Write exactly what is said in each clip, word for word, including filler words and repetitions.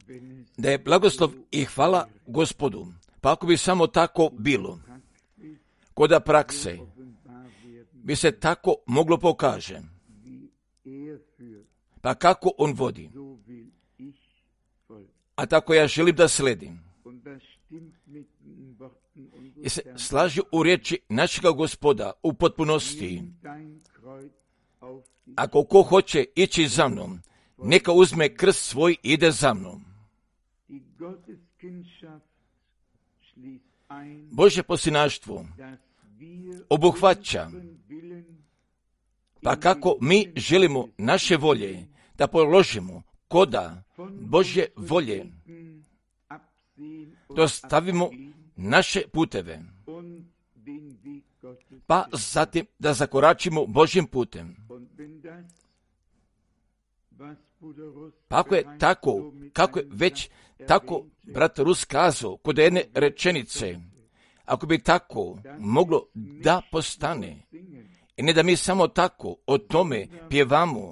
da je blagoslov i hvala Gospodu. Pa ako bi samo tako bilo, koda prakse bi se tako moglo pokaže, pa kako on vodi, a tako ja želim da sledim. I se slaži u riječi našega Gospoda u potpunosti. Ako ko hoće ići za mnom, neka uzme krst svoj i ide za mnom. Božje posinaštvo obuhvaća, pa kako mi želimo naše volje da položimo koda Božje volje, dostavimo naše puteve, pa zatim da zakoračimo Božjim putem. Pa ako je tako, kako je već tako brat Rus kazao kod jedne rečenice, ako bi tako moglo da postane, i ne da mi samo tako o tome pjevamo,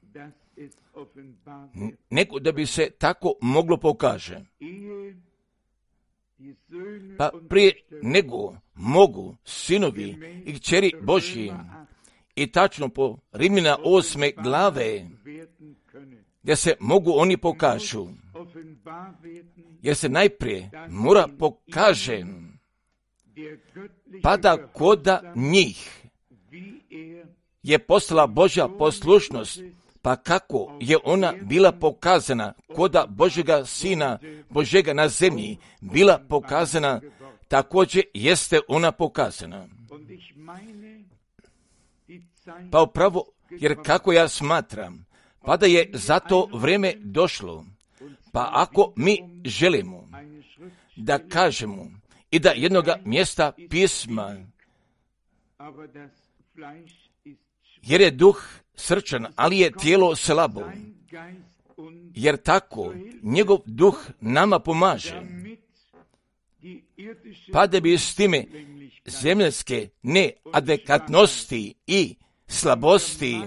nego da bi se tako moglo pokaže. Pa prije nego mogu sinovi i kćeri Božji, i tačno po Rimljana osme glave, gdje se mogu oni pokažu, jer se najprije mora pokaže, pa da koda njih je postala Božja poslušnost, pa kako je ona bila pokazana koda Božjega Sina, Božjega na zemlji, bila pokazana, također jeste ona pokazana. Pa upravo, jer kako ja smatram, pa da je za to vrijeme došlo, pa ako mi želimo da kažemo i da jednoga mjesta pisma, jer je duh srčan, ali je tijelo slabo, jer tako njegov duh nama pomaže, pa da bi s time zemljske neadekvatnosti i slabosti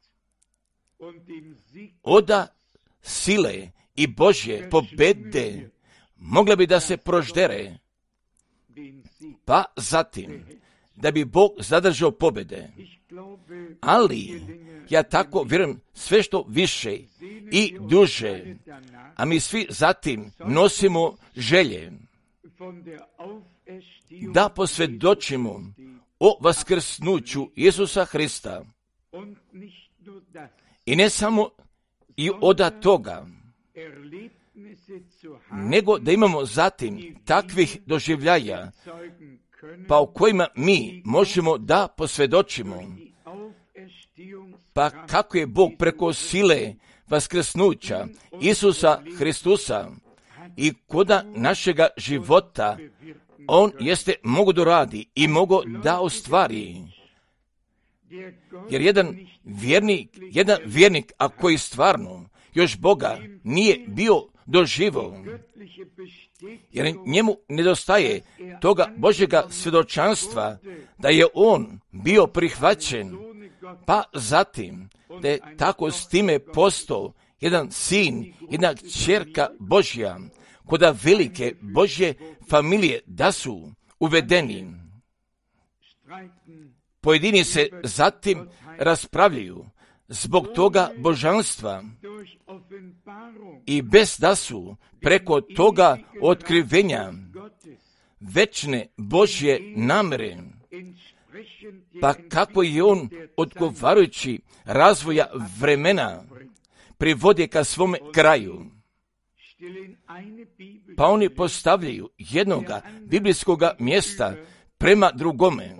oda sile i Božje pobede mogla bi da se proždere, pa zatim da bi Bog zadržao pobjede. Ali ja tako vjerujem sve što više i duže, a mi svi zatim nosimo želje da posvjedočimo o vaskrsnuću Isusa Hrista. I ne samo i od toga, nego da imamo zatim takvih doživljaja, pa u kojima mi možemo da posvjedočimo, pa kako je Bog preko sile vaskrsnuća Isusa Hristusa i koda našega života on jeste mogo da radi i mogo da ostvari. Jer jedan vjernik, jedan vjernik, a koji stvarno još Boga nije bio doživo, jer njemu nedostaje toga Božjega svjedočanstva da je on bio prihvaćen, pa zatim da je tako s time postao jedan sin, jedna kćerka Božja, koda velike Božje familije da su uvedeni. Pojedini se zatim raspravljaju zbog toga božanstva i bez da su preko toga otkrivenja večne Božje namere, pa kako je on odgovarajući razvoja vremena privodi ka svome kraju. Pa oni postavljaju jednoga biblijskoga mjesta prema drugome,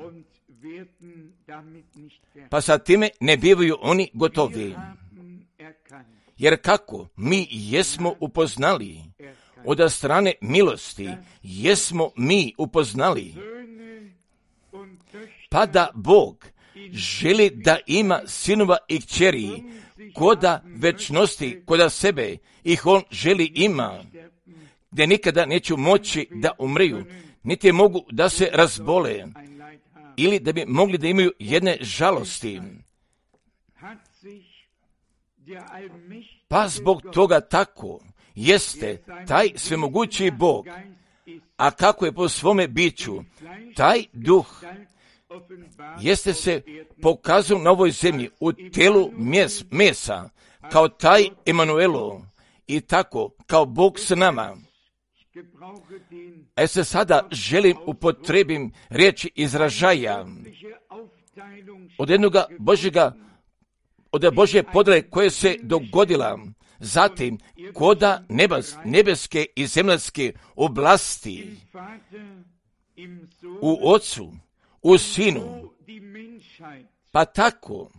pa sa time ne bivaju oni gotovi. Jer kako mi jesmo upoznali, od strane milosti jesmo mi upoznali, pa da Bog želi da ima sinova i kćeri, koda večnosti, koda sebe ih on želi ima, gdje nikada neću moći da umriju, niti mogu da se razbole, ili da bi mogli da imaju jedne žalosti. Pa zbog toga tako jeste taj svemogući Bog, a kako je po svome biću, taj duh jeste se pokazao na ovoj zemlji u tijelu mjes, mesa, kao taj Emanuelo i tako kao Bog s nama. A se sada želim upotrebim riječi izražaja od jednoga Božjega, od Božje podjele koje se dogodila zatim koda nebes, nebeske i zemljanske oblasti u Ocu, u Sinu, pa tako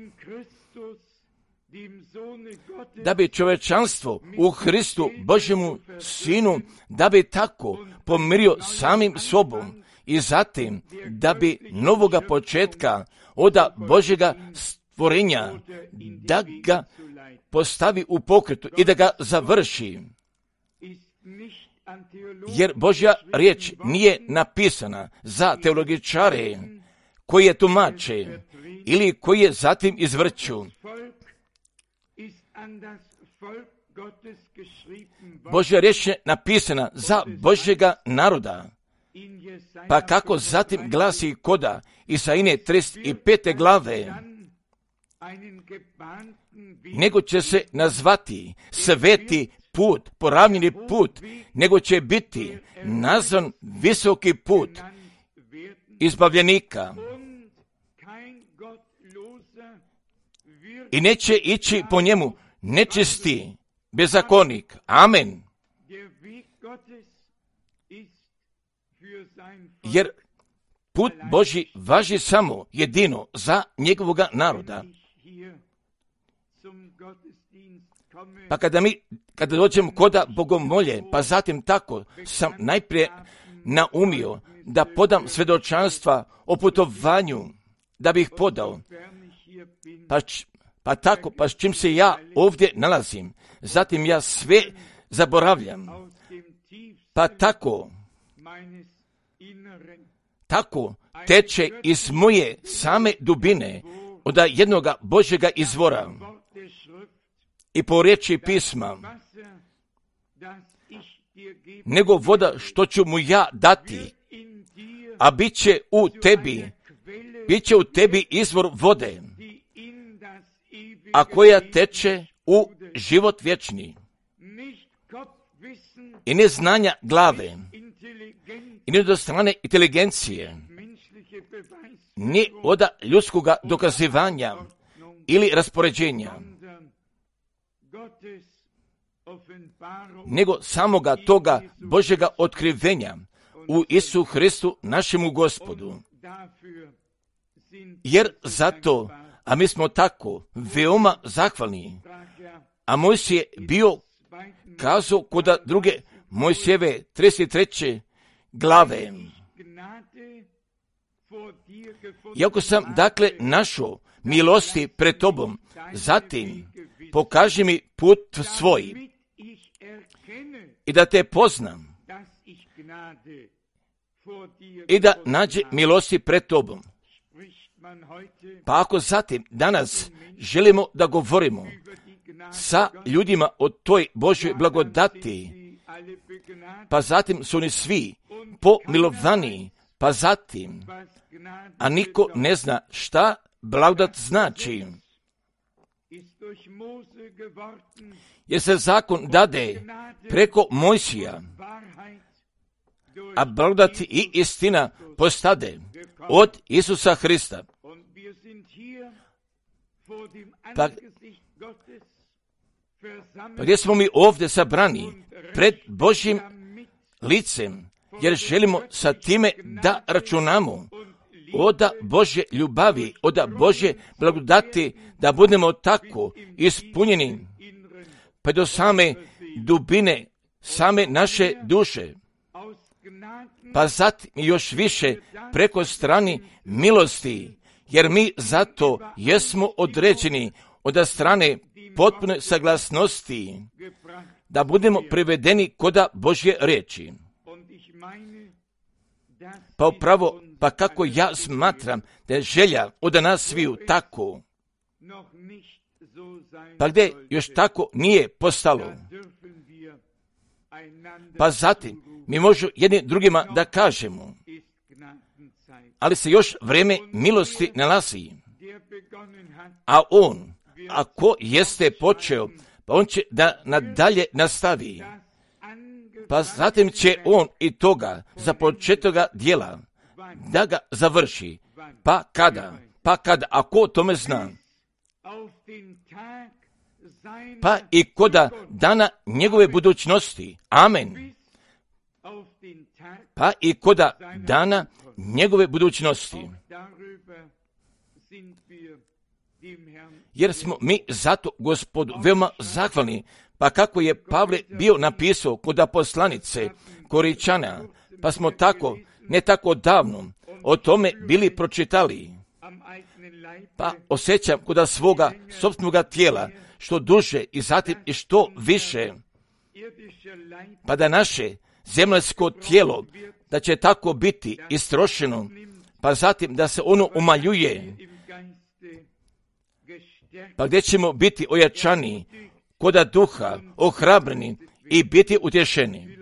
da bi čovječanstvo u Hristu Božjemu Sinu, da bi tako pomirio samim sobom i zatim da bi novoga početka od Božjega stvorenja, da ga postavi u pokretu i da ga završi. Jer Božja riječ nije napisana za teologičare koji je tumače ili koji je zatim izvrću. Božja riječ je napisana za Božjega naroda. Pa kako zatim glasi koda Isaije trideset pete glave, nego će se nazvati sveti put, poravnjeni put, nego će biti nazvan visoki put izbavljenika. I neće ići po njemu nečisti bezakonik. Amen. Jer put Božji važi samo jedino za njegovoga naroda. Pa kada mi, kada dođemo koda bogomolje, pa zatim tako sam najprije naumio da podam svjedočanstva o putovanju, da bih podao. Pa, pa tako, pa s čim se ja ovdje nalazim, zatim ja sve zaboravljam. Pa tako, tako teče iz moje same dubine od jednoga Božjega izvora i po riječi pisma, nego voda što ću mu ja dati, a bit će u tebi, bit će u tebi izvor vode, a koja teče u život vječni. I ne znanja glave, i ne do strane inteligencije, ni od ljudskoga dokazivanja ili raspoređenja, nego samoga toga Božjega otkrivenja u Isu Hristu našemu Gospodu. Jer zato, a mi smo tako veoma zahvalni, a Mojsije je bio kazao kod druge Mojsijeve trideset treće glave. Iako sam dakle našao milosti pred tobom, zatim pokaži mi put svoj i da te poznam i da nađe milosti pred tobom. Pa ako zatim danas želimo da govorimo sa ljudima o toj Božjoj blagodati, pa zatim su oni svi pomilovani, pa zatim, a niko ne zna šta blagodat znači. Jer se zakon dade preko Mojsija, a blagodat i istina postade od Isusa Hrista. Pa, pa gdje smo mi ovdje sabrani pred Božjim licem, jer želimo sa time da računamo od Božje ljubavi, od Božje blagodati, da budemo tako ispunjeni pa do same dubine, same naše duše, pa zatim još više preko strani milosti, jer mi zato jesmo određeni od strane potpune saglasnosti da budemo privedeni koda Božje riječi. Pa upravo, pa kako ja smatram da je želja od nas sviju tako, pa gdje još tako nije postalo, Pa zatim mi možemo jednim drugima da kažemo, ali se još vrijeme milosti nalazi. A on, ako jeste počeo, pa on će da nadalje nastavi. Pa zatim će on i toga započetoga djela da ga završi. Pa kada? Pa kada? Ako tome zna? Pa i koda dana njegove budućnosti. Amen. Pa i koda dana njegove budućnosti. Jer smo mi zato Gospodu veoma zahvalni. Pa kako je Pavle bio napisao kod poslanice Koričana, pa smo tako, ne tako davno, o tome bili pročitali. Pa osjećam kod svoga sopstvenoga tijela, što duže i zatim i što više, pa da naše zemaljsko tijelo, da će tako biti istrošeno, pa zatim da se ono umaljuje, pa gdje ćemo biti ojačani, koda duha, ohrabreni i biti utješeni.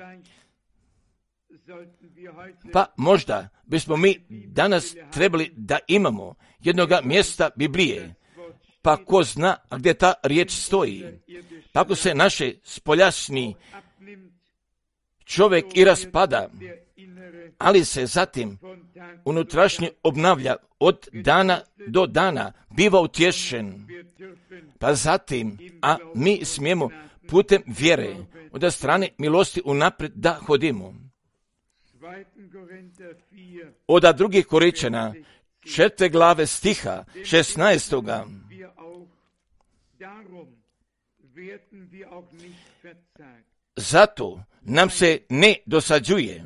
Pa možda bismo mi danas trebali da imamo jednoga mjesta Biblije, pa ko zna gdje ta riječ stoji. Pa ako se naše spoljašnji čovjek i raspada, ali se zatim unutrašnje obnavlja od dana do dana, biva utješen. Pa zatim, a mi smijemo putem vjere od strane milosti unaprijed da hodimo. Od drugih Koričana, četvrte glave stiha šesnaestoga. Zato nam se ne dosađuje.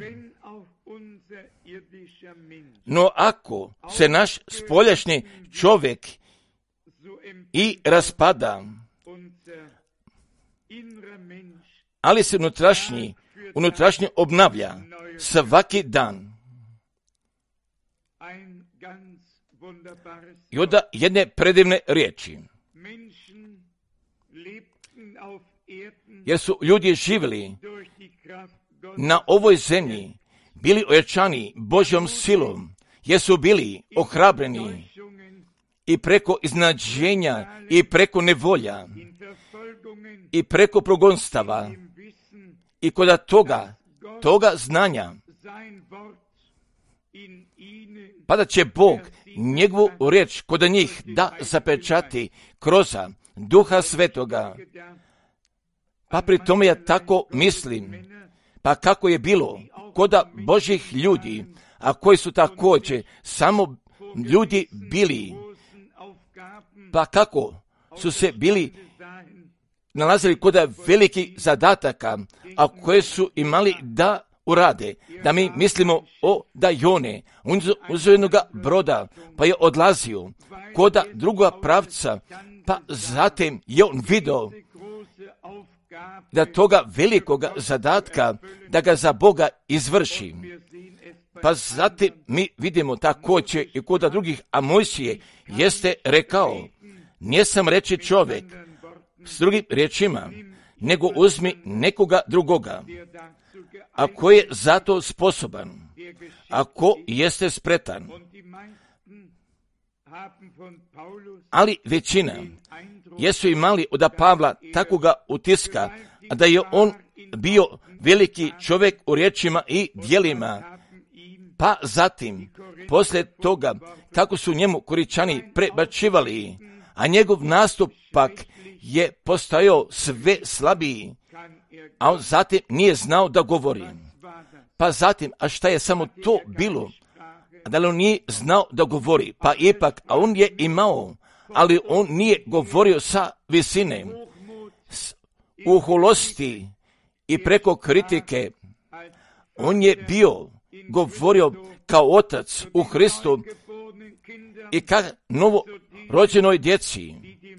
No ako se naš spoljašnji čovjek i raspada, ali se unutrašnji, unutrašnji obnavlja svaki dan. I onda jedne predivne riječi. Jer su ljudi živjeli na ovoj zemlji, bili ojačani Božjom silom, jer su bili ohrabreni i preko iznađenja i preko nevolja i preko progonstava i kod toga, toga znanja, pa da će Bog njegovu riječ kod njih da zapečati kroz Duha Svetoga. Pa pri tome ja tako mislim, pa kako je bilo kod Božjih ljudi, a koji su također samo ljudi bili, pa kako su se bili nalazili kod velikih zadataka, a koje su imali da urade, da mi mislimo o da Jone, on uzeo jednoga broda, pa je odlazio kod druga pravca, pa zatim je on vidio da toga velikoga zadatka, da ga za Boga izvrši. Pa zatim mi vidimo također i kod drugih, a Mojsije jeste rekao, nisam reći čovjek s drugim riječima, nego uzmi nekoga drugoga, ako je za to sposoban, ako jeste spretan. Ali većina jesu imali od Pavla takoga utiska, da je on bio veliki čovjek u riječima i djelima. Pa zatim, poslije toga, kako su njemu Koričani prebačivali, a njegov nastupak je postajao sve slabiji, a on zatim nije znao da govori. Pa zatim, a šta je samo to bilo? Da li on nije znao da govori? Pa ipak, a on je imao, ali on nije govorio sa visine, u holosti i preko kritike. On je bio govorio kao otac u Hristu i kao novo rođenoj djeci,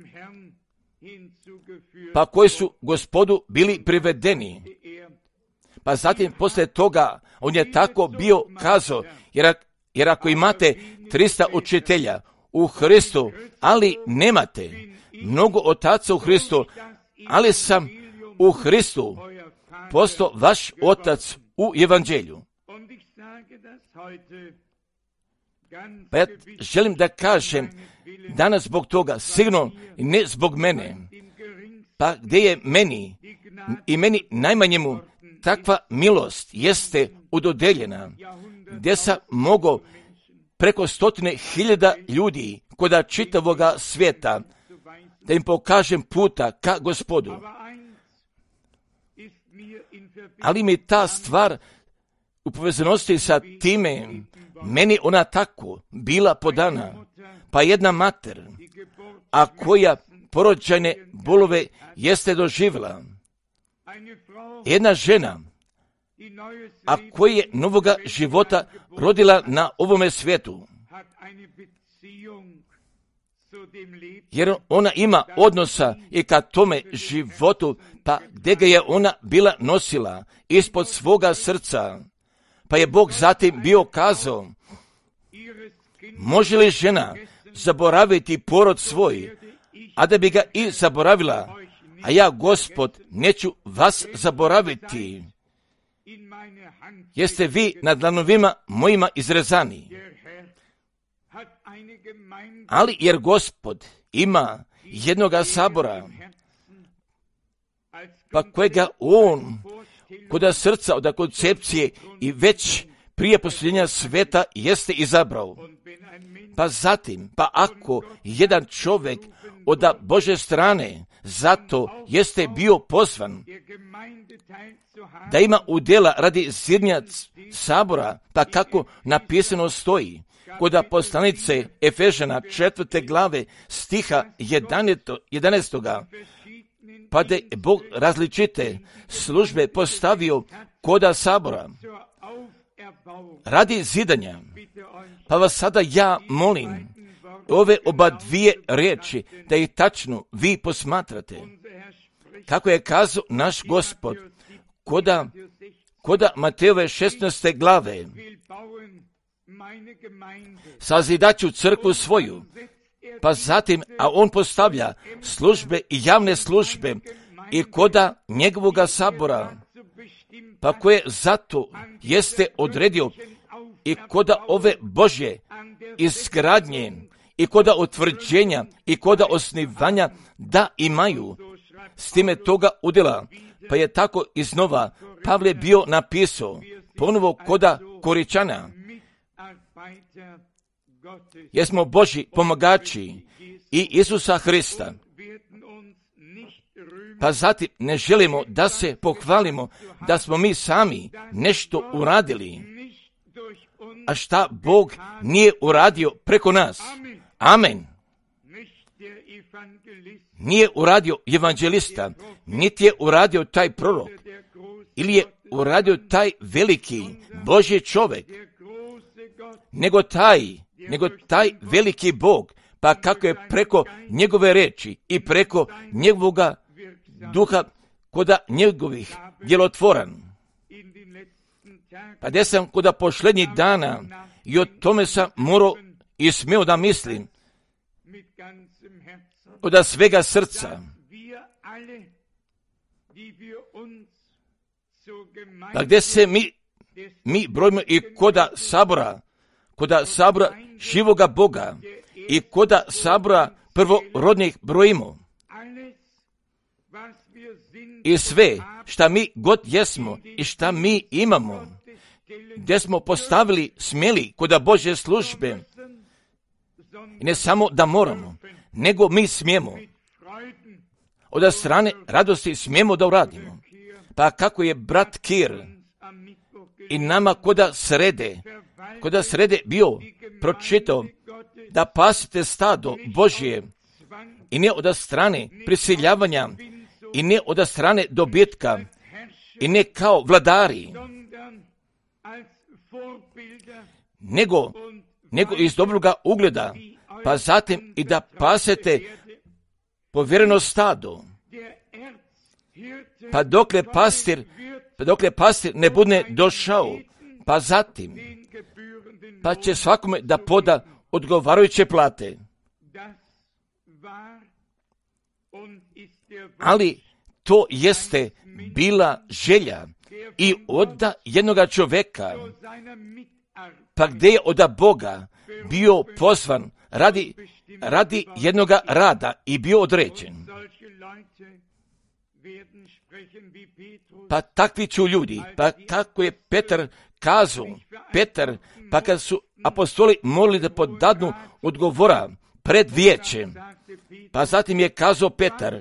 pa koji su Gospodu bili privedeni. Pa zatim poslije toga on je tako bio kazao, jer, jer ako imate trista učitelja u Hristu, ali nemate mnogo otaca u Hristu, ali sam u Hristu, postao vaš otac u evanđelju. Pa ja želim da kažem danas zbog toga, sigurno ne zbog mene, pa gdje je meni i meni najmanjemu takva milost jeste udodeljena, gdje sam mogao preko stotine hiljada ljudi koda čitavoga svijeta da im pokažem puta ka Gospodu. Ali mi ta stvar u povezanosti sa time, meni ona tako bila podana, pa jedna mater, a koja porođajne bolove jeste doživjela, jedna žena, a koja je novoga života rodila na ovome svijetu, jer ona ima odnosa i ka tome životu, pa gdje ga je ona bila nosila ispod svoga srca, pa je Bog zatim bio kazao, može li žena zaboraviti porod svoj, a da bi ga i zaboravila, a ja, Gospod, neću vas zaboraviti. Jeste vi na dlanovima mojima izrezani. Ali jer Gospod ima jednoga sabora, pa kojega on koda srca, od koncepcije i već prije posljednja sveta jeste izabrao. Pa zatim, pa ako jedan čovjek od Bože strane zato jeste bio pozvan da ima udjela radi zidnja sabora, pa kako napisano stoji kod poslanice Efežana četvrte glave stiha jedanaestoga pa da je Bog različite službe postavio koda sabora radi zidanja. Pa vas sada ja molim ove oba dvije riječi da ih tačno vi posmatrate. Kako je kazao naš Gospod koda, koda Matejove šesnaeste glave, sazidaću crkvu svoju, pa zatim, a on postavlja službe i javne službe i koda njegovoga sabora, pa koje zato jeste odredio i koda ove Božje izgradnje i koda utvrđenja i koda osnivanja da imaju s time toga udjela. Pa je tako iznova Pavle bio napisao ponovo koda Koričana. Jesmo Božji pomagači i Isusa Hrista. Pa zatim ne želimo da se pohvalimo da smo mi sami nešto uradili, a šta Bog nije uradio preko nas. Amen. Nije uradio evanđelista, niti je uradio taj prorok, ili je uradio taj veliki Božji čovjek, nego taj, nego taj veliki Bog, pa kako je preko njegove reči i preko njegovoga duha koda njegovih djelotvoran. Pa gdje sam koda posljednjih dana i o tome sam morao i smio da mislim koda svega srca. Pa gdje se mi, mi brojimo i koda sabora, koda sabora živoga Boga i koda sabora prvorodnih brojimo. I sve šta mi god jesmo i šta mi imamo, gdje smo postavili smjeli koda Božje službe, i ne samo da moramo, nego mi smijemo. Od strane radosti smijemo da uradimo. Pa kako je brat Kir i nama koda srede, koda srede bio pročitao da pasite stado Božje i ne od strane prisiljavanja i ne od strane dobitka i ne kao vladari, nego, nego iz dobroga ugleda, pa zatim i da pasete povjereno stado. Pa dokle pastir, pa dokle pastir ne bude došao, pa zatim, pa će svakome da poda odgovarajuće plate. Ali to jeste bila želja i od jednoga čovjeka, pa gdje je od Boga bio pozvan radi, radi jednoga rada i bio određen. Pa takvi ću ljudi, pa kako je Petar kazao, Petar, pa kad su apostoli molili da podadnu odgovora pred vijećem, pa zatim je kazao Petar,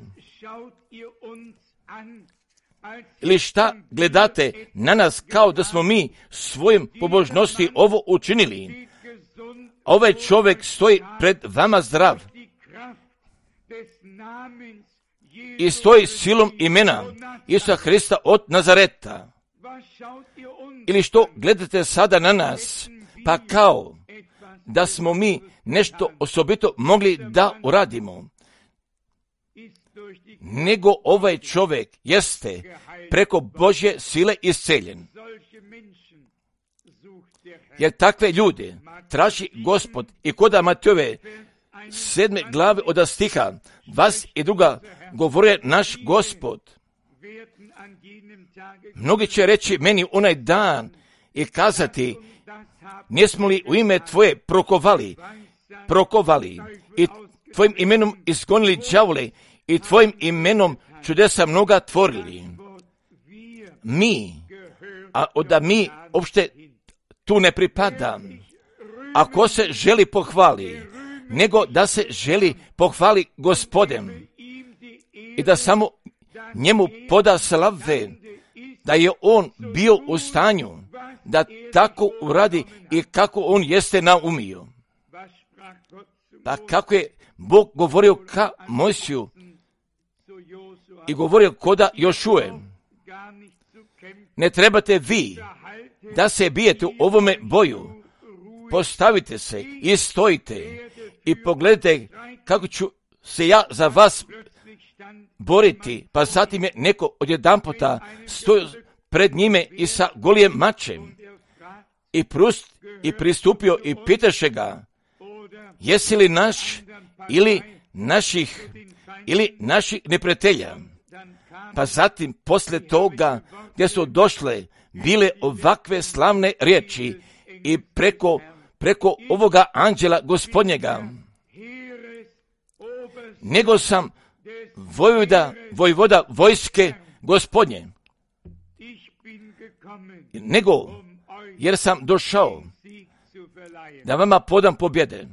ili šta gledate na nas kao da smo mi svojim pobožnosti ovo učinili? Ovaj čovjek stoji pred vama zdrav i stoji silom imena Isusa Hrista od Nazareta. Ili što gledate sada na nas, pa kao da smo mi nešto osobito mogli da uradimo, nego ovaj čovjek jeste preko Božje sile isceljen. Jer takve ljude traži Gospod i kod Matejove sedme glave od stiha vas i druga govore naš Gospod. Mnogi će reći meni onaj dan i kazati, nismo li u ime tvoje prokovali, prokovali i tvojim imenom izgonili đavole i tvojim imenom čudesa mnoga tvorili. Mi, a da mi uopšte tu ne pripada. Ako se želi pohvali, nego da se želi pohvali Gospodem i da samo njemu poda slave, da je on bio u stanju da tako uradi i kako on jeste naumio. Pa kako je Bog govorio ka Mojsiju i govorio koda Jošue, ne trebate vi da se bijete u ovome boju, postavite se i stojite i pogledajte kako ću se ja za vas boriti. Pa zatim je neko odjedanputa stojio pred njime i sa golijem mačem i, prust, i pristupio i pitaše ga, jesi li naš ili naših ili naših neprijatelja? Pa zatim posle toga gdje su došle bile ovakve slavne riječi i preko, preko ovoga anđela Gospodnjega, nego sam vojvoda, vojvoda vojske Gospodnje, nego jer sam došao da vama podam pobjede.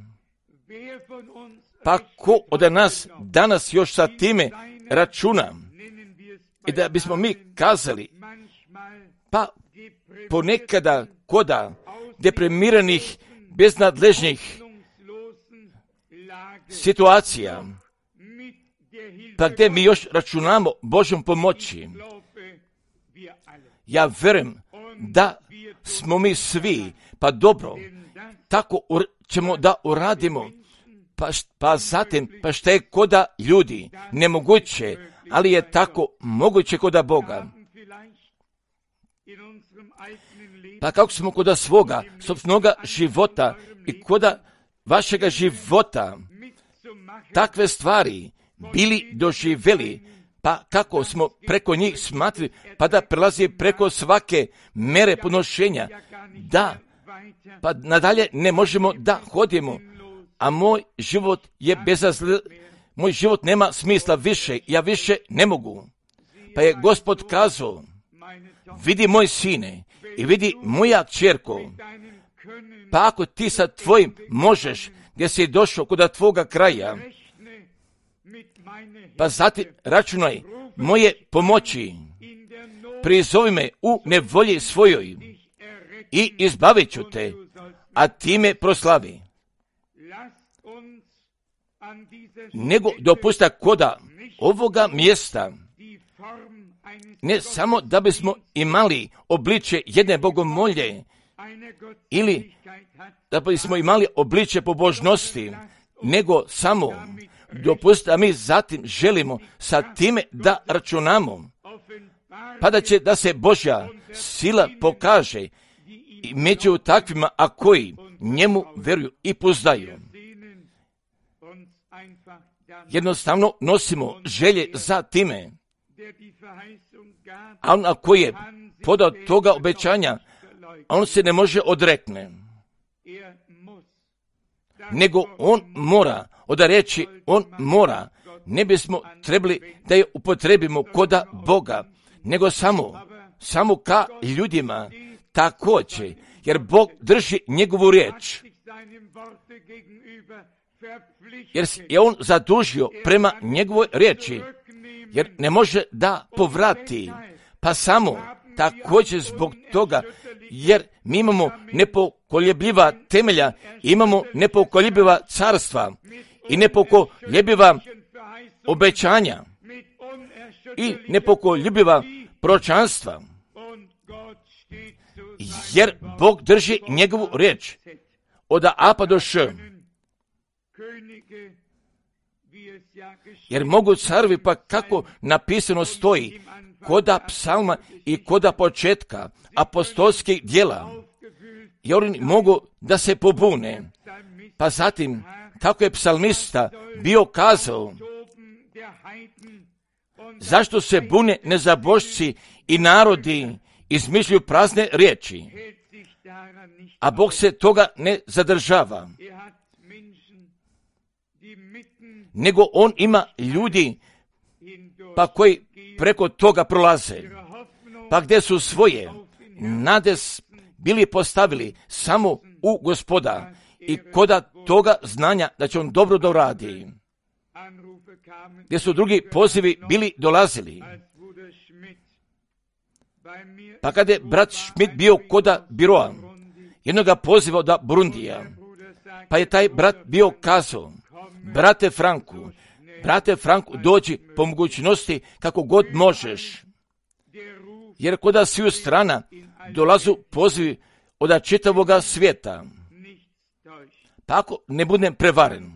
Pa ko od nas danas još sa time računa i da bismo mi kazali, pa ponekada koda deprimiranih, beznadležnih situacija, pa gdje mi još računamo Božjom pomoći, ja vjerujem da smo mi svi, pa dobro, tako ćemo da uradimo, pa, pa zatim, pa šta je koda ljudi, nemoguće, ali je tako moguće koda Boga. Pa kako smo koda svoga, sopstvenoga života i koda vašega života takve stvari bili doživjeli, pa kako smo preko njih smatrali, pa da prelazi preko svake mere ponošenja, da, pa nadalje ne možemo da hodimo, a moj život je bezazl, moj život nema smisla više, ja više ne mogu. Pa je Gospod kazao, vidi moj sine i vidi moja kćerko, pa ako ti sa tvojim možeš, gdje si došao kod tvoga kraja, pa zatim računaj moje pomoći, prizovi me u nevolji svojoj i izbavit ću te, a ti me proslavi. Nego dopusta koda ovoga mjesta, ne samo da bismo imali obličje jedne bogomolje ili da bismo imali obličje pobožnosti, nego samo dopustite, a mi zatim želimo sa time da računamo, pa da će da se Božja sila pokaže i među takvima, a koji njemu vjeruju i poznaju. Jednostavno nosimo želje za time, a on koji je podao toga obećanja, on se ne može odrekne. Nego on mora, oda reći, on mora, ne bismo trebali da je upotrebimo koda Boga, nego samo, samo ka ljudima također, jer Bog drži njegovu riječ. Jer je on zadužio prema njegovoj riječi, jer ne može da povrati, pa samo također zbog toga, jer mi imamo nepokoljebljiva temelja, imamo nepokoljebljiva carstva i nepokoljebljiva obećanja i nepokoljebljiva proročanstva, jer Bog drži njegovu riječ od A pa do Š. Jer mogu carovi, pa kako napisano stoji, koda psalma i koda početka apostolskih djela, jer oni mogu da se pobune. Pa zatim, kako je psalmista bio kazao, zašto se bune nezabošci i narodi izmišljuju prazne riječi, a Bog se toga ne zadržava. Nego on ima ljudi pa koji preko toga prolaze, pa gdje su svoje nade bili postavili samo u Gospoda i koda toga znanja da će on dobro doradi. Gdje su drugi pozivi bili dolazili. Pa kada je brat Schmidt bio koda biroa, jednoga poziva da Burundija, pa je taj brat bio kazao, brate Franku, brate Franku, dođi po mogućnosti kako god možeš. Jer koda sviju strana dolazu pozivi od čitavoga svijeta. Pa ako ne budem prevaren,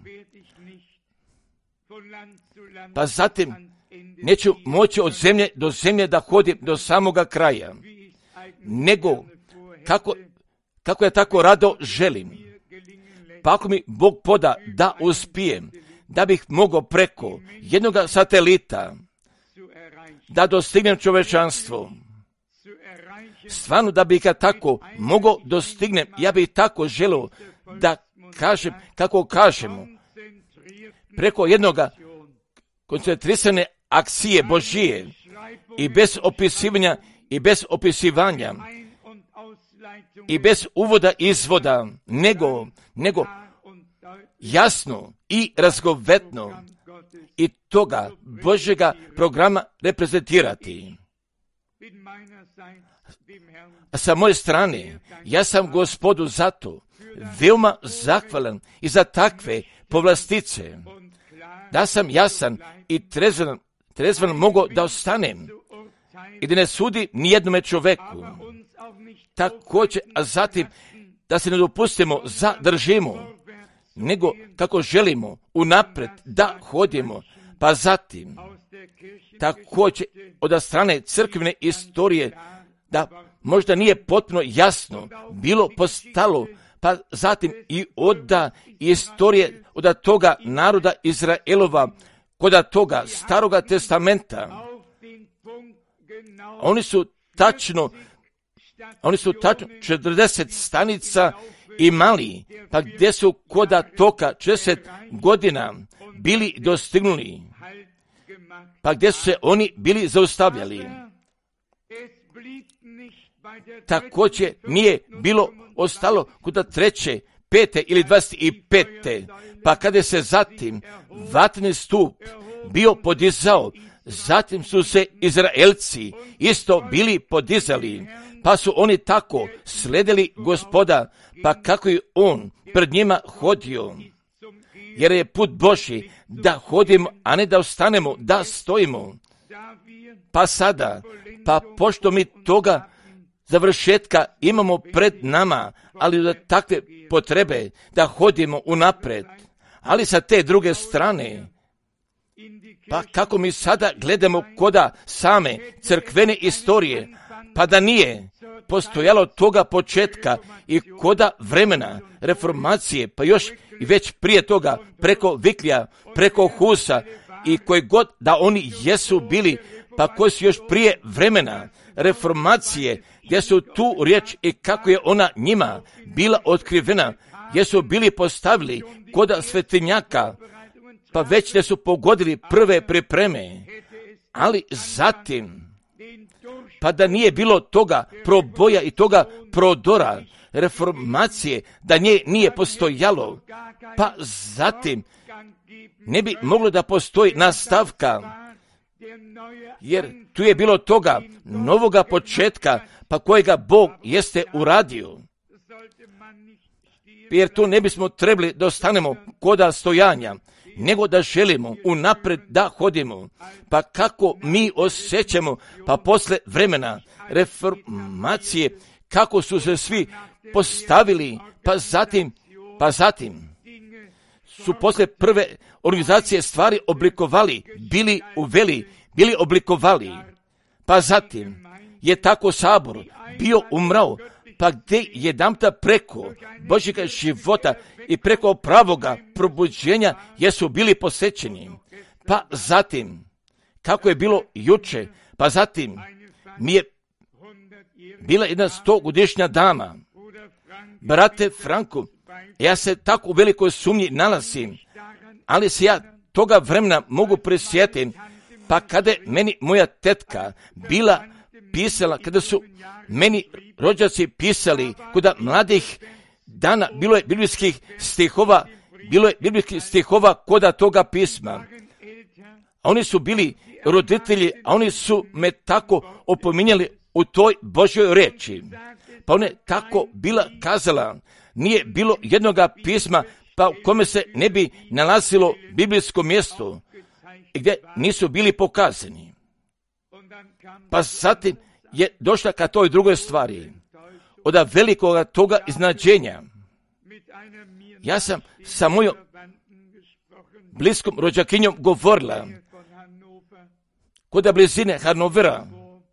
pa zatim neću moći od zemlje do zemlje da hodim do samoga kraja, nego kako, kako ja tako rado želim. Pa ako mi Bog poda da uspijem, da bih mogao preko jednog satelita da dostignem čovečanstvo, stvarno da bih ga tako mogao dostignem, ja bih tako želio da kažem kako kažemo, preko jednog koncentrisane akcije Božije i bez opisivanja i bez opisivanja i bez uvoda i izvoda, nego, nego jasno i razgovetno i toga Božjega programa reprezentirati. A sa moje strane, ja sam Gospodu zato veoma zahvalan i za takve povlastice, da sam jasan i trezvan, trezvan mogao da ostanem i da ne sudi nijednome čoveku. Također, a zatim da se ne dopustimo, zadržimo, nego kako želimo unapred da hodimo, pa zatim također od strane crkvene istorije da možda nije potpuno jasno bilo postalo, pa zatim i od istorije od toga naroda Izraelova, kod toga staroga testamenta. Oni su tačno Oni su tačno četrdeset stanica imali, pa gdje su koda toka četrdeset godina bili dostignuli, pa gdje su se oni bili zaustavljali. Također nije bilo ostalo kuda treće, pete ili dvadeset pete, pa kada se zatim vatreni stup bio podizao, zatim su se Izraelci isto bili podizali, pa su oni tako sledili Gospoda, pa kako je on pred njima hodio. Jer je put Božji da hodimo, a ne da ostanemo, da stojimo. Pa sada, pa pošto mi toga završetka imamo pred nama, ali da takve potrebe da hodimo unapred, ali sa te druge strane, pa kako mi sada gledamo koda same crkvene istorije, pa da nije postojalo toga početka i koda vremena reformacije, pa još i već prije toga preko Viklija, preko Husa i koji god da oni jesu bili, pa koji su još prije vremena reformacije, gdje su tu riječ i kako je ona njima bila otkrivena, gdje su bili postavili koda svetinjaka, pa već ne su pogodili prve pripreme, ali zatim, pa da nije bilo toga proboja i toga prodora, reformacije, da nje nije postojalo, pa zatim ne bi moglo da postoji nastavka, jer tu je bilo toga novoga početka, pa kojega Bog jeste uradio. Jer tu ne bismo trebali da ostanemo koda stojanja, nego da želimo unapred da hodimo. Pa kako mi osjećamo, pa posle vremena reformacije, kako su se svi postavili, pa zatim, pa zatim su posle prve organizacije stvari oblikovali, bili uveli, bili oblikovali, pa zatim je tako sabor bio umrao, pa gdje jedanputa preko Božjega života i preko pravoga probuđenja jesu bili posvećeni. Pa zatim, kako je bilo juče, pa zatim mi je bila jedna stogodišnja dama. Brate Franku, ja se tako u velikoj sumnji nalazim, ali se ja toga vremena mogu prisjetiti, pa kada je meni moja tetka bila pisala, kada su meni rođaci pisali kuda mladih dana, bilo je biblijskih stihova, bilo je biblijskih stihova koda toga pisma. A oni su bili roditelji, a oni su me tako opominjali u toj Božjoj reči. Pa ona je tako bila kazala, nije bilo jednoga pisma pa u kome se ne bi nalazilo biblijsko mjesto gdje nisu bili pokazani. Pa zatim je došla ka toj drugoj stvari, od velikoga toga iznađenja. Ja sam sa mojom bliskom rođakinjom govorila kod blizine Hanovera,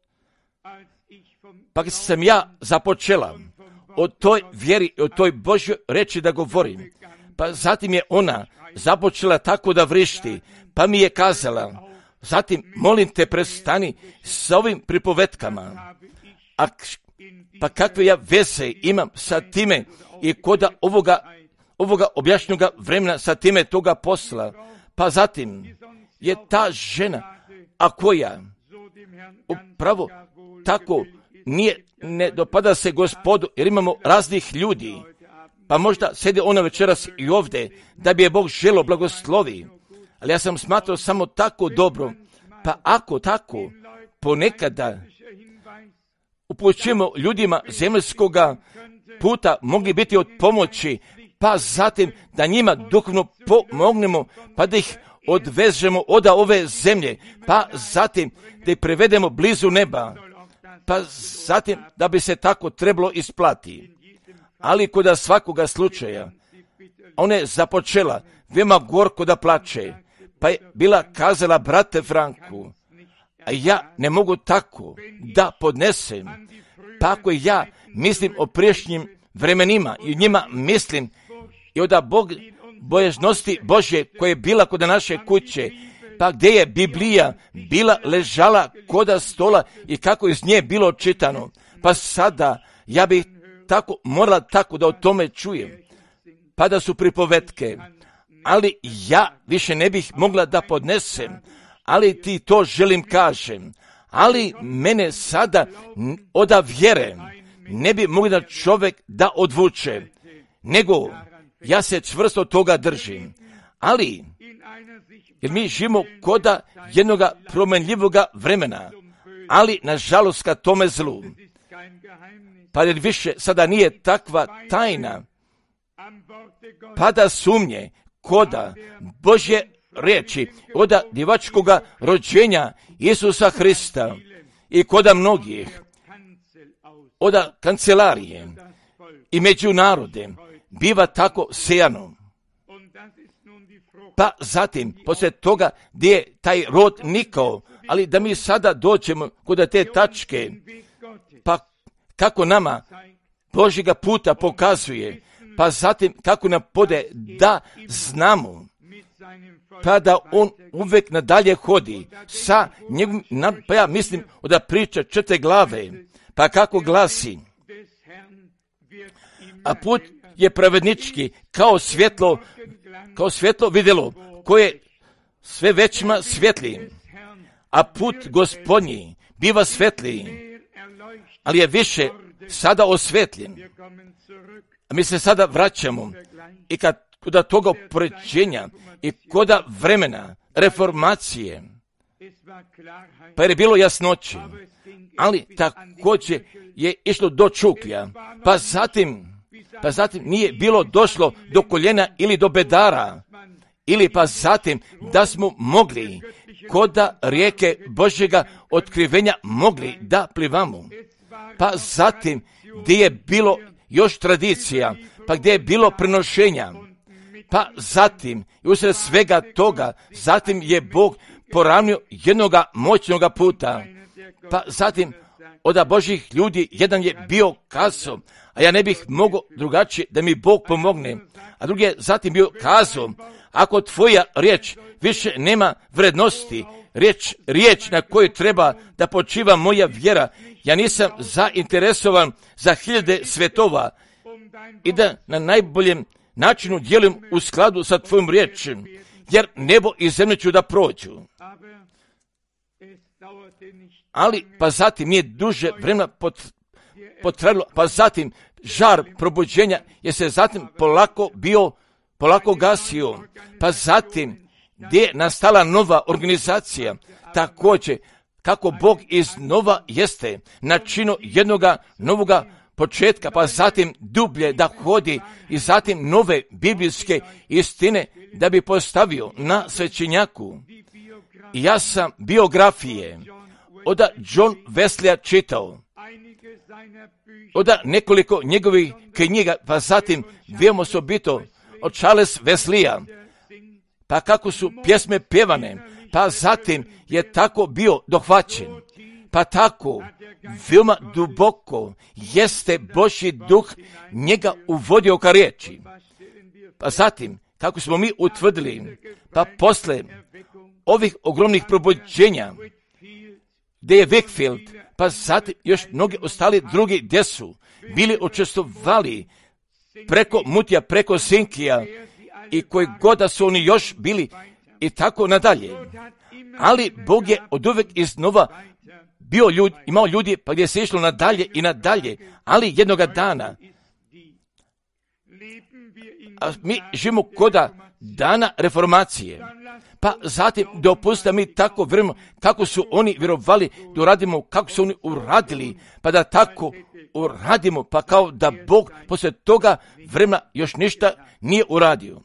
pa sam ja započela o toj vjeri, o toj Božjoj reči da govorim. Pa zatim je ona započela tako da vrišti, pa mi je kazala, zatim molim te prestani s ovim pripovetkama. A, pa kakve ja veze imam sa time i koda ovoga, ovoga objašnjoga vremena sa time toga posla. Pa zatim je ta žena, a koja upravo tako nije, ne dopada se Gospodu, jer imamo raznih ljudi, pa možda sjede ona večeras i ovdje, da bi je Bog želio blagoslovi, ali ja sam smatrao samo tako dobro, pa ako tako, ponekada upućujemo ljudima zemaljskoga puta, mogli biti od pomoći, pa zatim da njima duhovno pomognemo, pa da ih odvežemo od ove zemlje, pa zatim da ih prevedemo blizu neba, pa zatim da bi se tako trebalo isplati. Ali kod svakoga slučaja, ona je započela veoma gorko da plače, pa je bila kazala, brate Franku, a ja ne mogu tako da podnesem, pa ako ja mislim o priješnjim vremenima i njima mislim i od Bog, boježnosti Božje koja je bila kod naše kuće, pa gdje je Biblija bila ležala koda stola i kako iz nje bilo čitano, pa sada ja bih tako morala tako da o tome čujem, pa da su pripovetke, ali ja više ne bih mogla da podnesem, ali ti to želim kažem, ali mene sada oda vjere ne bi mogli da čovjek da odvuče, nego ja se čvrsto toga držim, ali jer mi živimo koda jednoga promenljivoga vremena, ali nažalost ka tome zlu, pa jer više sada nije takva tajna, pada sumnje koda Božje riječi, koda djevačkoga rođenja Isusa Hrista i koda mnogih, oda kancelarije i među narode biva tako sejano. Pa zatim, poslije toga gdje je taj rod nikao, ali da mi sada dođemo kod te tačke, pa kako nama Božjega puta pokazuje, pa zatim kako nam pode da znamo pa da on uvek nadalje hodi sa njegovim, pa ja mislim da priča četiri glave, pa kako glasi, a put je pravednički kao svjetlo, kao svjetlo vidjelo, koje sve većima svjetli, a put Gospodnji biva svetliji, ali je više sada osvetljen. A mi se sada vraćamo i kad kod toga poređenja i kod vremena reformacije, pa je bilo jasnoće, ali također je išlo do čuklja, pa zatim, pa zatim nije bilo došlo do koljena ili do bedara, ili pa zatim da smo mogli kod rijeke Božjega otkrivenja mogli da plivamo, pa zatim gdje je bilo još tradicija, pa gdje je bilo prenošenja, pa zatim i usred svega toga, zatim je Bog poravnio jednoga moćnoga puta, pa zatim od Božjih ljudi jedan je bio kazao, a ja ne bih mogao drugačije da mi Bog pomogne, a drugi je zatim bio kazao, ako tvoja riječ više nema vrednosti, riječ, riječ na kojoj treba da počiva moja vjera, ja nisam zainteresovan za hiljade svetova i da na najboljem načinu djelujem u skladu sa tvojom riječem, jer nebo i zemlju ću da prođu. Ali pa zatim nije duže vremena pot, potrajalo, pa zatim žar probuđenja je se zatim polako bio, polako gasio, pa zatim gdje je nastala nova organizacija, također kako Bog iznova jeste načinu jednoga novoga početka, pa zatim dublje da hodi i zatim nove biblijske istine da bi postavio na svećenjaku. I ja sam biografije od John Wesleya čitao, od nekoliko njegovih knjiga, pa zatim veoma osobito od Charles Wesleya, pa kako su pjesme pjevane, pa zatim je tako bio dohvaćen, pa tako veoma duboko jeste Božji duh njega uvodio ka riječi. Pa zatim, kako smo mi utvrdili, pa posle ovih ogromnih probuđenja, gdje je Wakefield, pa zatim još mnogi ostali drugi gdje su bili učestvovali preko Mutija, preko Sinkija i koji god da su oni još bili i tako nadalje. Ali Bog je od uvek iznova bio ljudi, imao ljudi pa gdje se išlo nadalje i nadalje, ali jednoga dana, a mi živimo koda dana reformacije, pa zatim dopustite mi tako vjerujemo kako su oni vjerovali da uradimo, kako su oni uradili, pa da tako uradimo, pa kao da Bog poslije toga vremena još ništa nije uradio.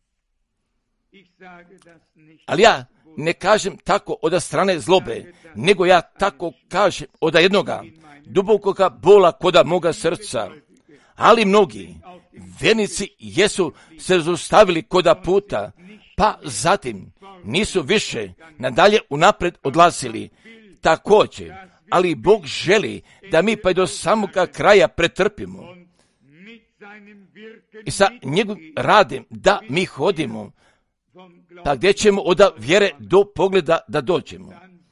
Ali ja ne kažem tako od strane zlobe, nego ja tako kažem od jednoga dubokoga bola koda moga srca. Ali mnogi vernici jesu se zaustavili koda puta, pa zatim nisu više nadalje unapred odlazili. Također, ali Bog želi da mi pa do samoga kraja pretrpimo i sa njegovim radom da mi hodimo, pa gdje ćemo od vjere do pogleda da dođemo.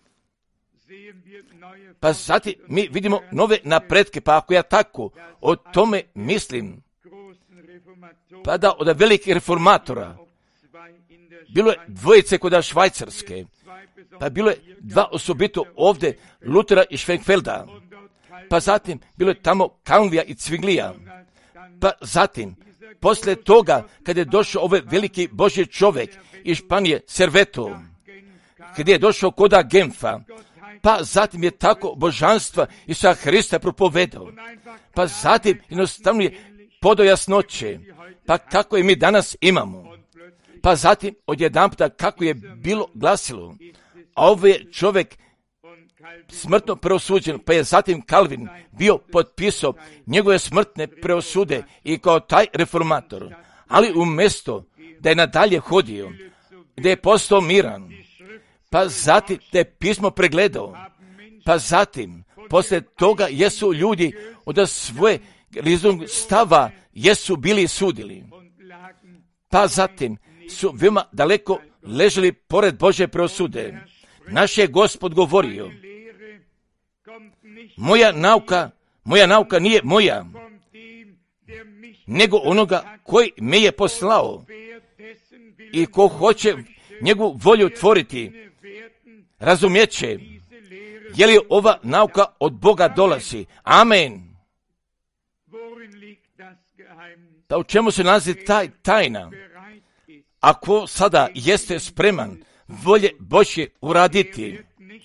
Pa zatim mi vidimo nove napretke, pa ako ja tako o tome mislim, pa da od velikih reformatora, bilo je dvojice kod Švajcarske, pa bilo je dva osobito ovdje, Lutera i Schwenkfelda, pa zatim bilo je tamo Calvija i Zwinglija, pa zatim, poslije toga, kad je došao ovaj veliki Božji čovjek iz Španije, Serveto, kad je došao koda Genfa, pa zatim je tako božanstva Isusa Hrista propovedao, pa zatim jednostavno je podao jasnoće, pa kako je mi danas imamo, pa zatim odjedanputa kako je bilo glasilo, a ovaj je čovjek smrtno preosuđen, pa je zatim Calvin bio potpisao njegove smrtne preosude i kao taj reformator, ali umjesto da je nadalje hodio, da je postao miran, pa zatim da je pismo pregledao, pa zatim poslije toga jesu ljudi od svoje stava jesu bili sudili, pa zatim su veoma daleko ležali pored Božje presude. Naš je Gospod govorio, moja nauka, moja nauka nije moja, nego onoga koji me je poslao i ko hoće njegovu volju tvoriti, razumjeće, je li ova nauka od Boga dolazi. Amen. Da u čemu se nalazi taj tajna? Ako sada jeste spreman volje Božje uraditi,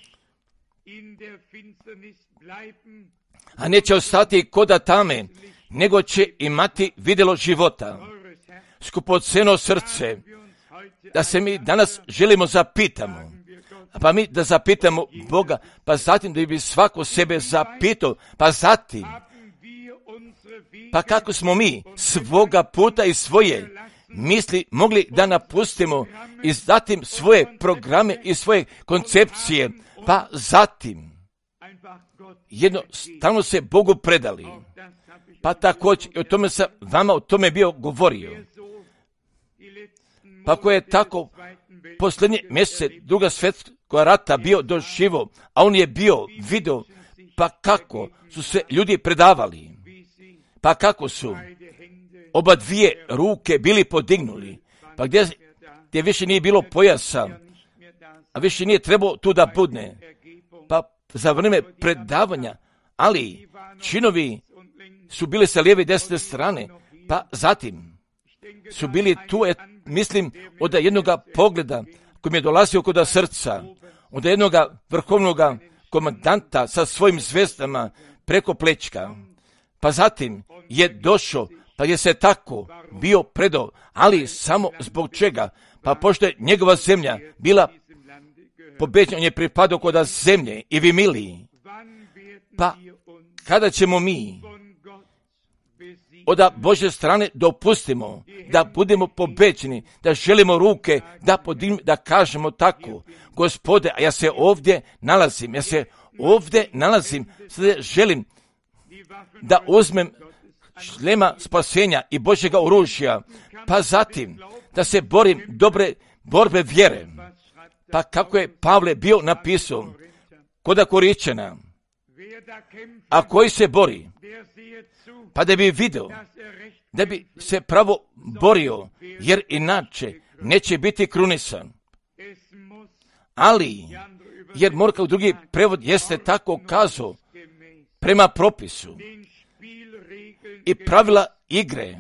a neće ostati koda tame, nego će imati vidjelo života, skupoceno srce, da se mi danas želimo zapitamo, pa mi da zapitamo Boga, pa zatim da bi svako sebe zapitao, pa zatim, pa kako smo mi svoga puta i svoje misli mogli da napustimo i zatim svoje programe i svoje koncepcije, pa zatim jednostavno se Bogu predali. Pa također, i o tome sam vama o tome bio govorio. Pa ko je tako posljednje mjesece druga svjetskog rata bio doživo, a on je bio video, pa kako su se ljudi predavali, pa kako su oba dvije ruke bili podignuli, pa gdje, gdje više nije bilo pojasa, a više nije trebao tu da budne, pa za vrijeme predavanja, ali činovi su bili sa lijeve i desne strane, pa zatim su bili tu, et, mislim, od jednoga pogleda koji mi je dolazio kod srca, od jednoga vrhovnoga komandanta sa svojim zvezdama preko plečka, pa zatim je došao, pa je se tako bio predao, ali samo zbog čega? Pa pošto je njegova zemlja bila pobeđena, on je pripadao kod zemlje i vi mili, pa kada ćemo mi od Božje strane dopustimo da budemo pobeđeni, da želimo ruke, da podim, da kažemo tako, Gospode, a ja se ovdje nalazim, ja se ovdje nalazim, sada želim da uzmem šlema spasenja i Božjega oružja, pa zatim da se borim dobre borbe vjere. Pa kako je Pavle bio napisao kod Koričana, a koji se bori, pa da bi vidio, da bi se pravo borio, jer inače neće biti krunisan. Ali, jer Morka u drugi prevod jeste tako kazao, prema propisu i pravila igre